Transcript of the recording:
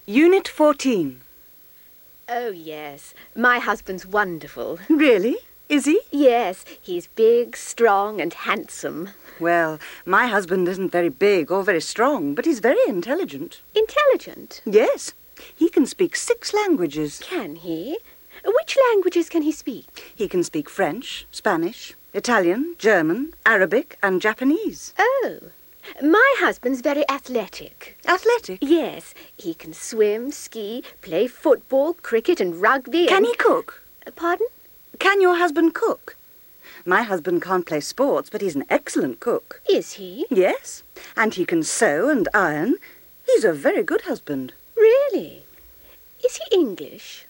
Unit 14. Oh, yes. My husband's wonderful. Really? Is he? Yes, he's big, strong and handsome. Well, my husband isn't very big or very strong, but he's very intelligent. Intelligent? Yes. He can speak 6 languages. Can he? Which languages can he speak? He can speak French, Spanish, Italian, German, Arabic and Japanese. Oh. My husband's very athletic. Athletic? Yes, he can swim, ski, play football, cricket and rugby. Can he cook? Pardon? Can your husband cook? My husband can't play sports, but he's an excellent cook. Is he? Yes, and he can sew and iron. He's a very good husband. Really? Is he English?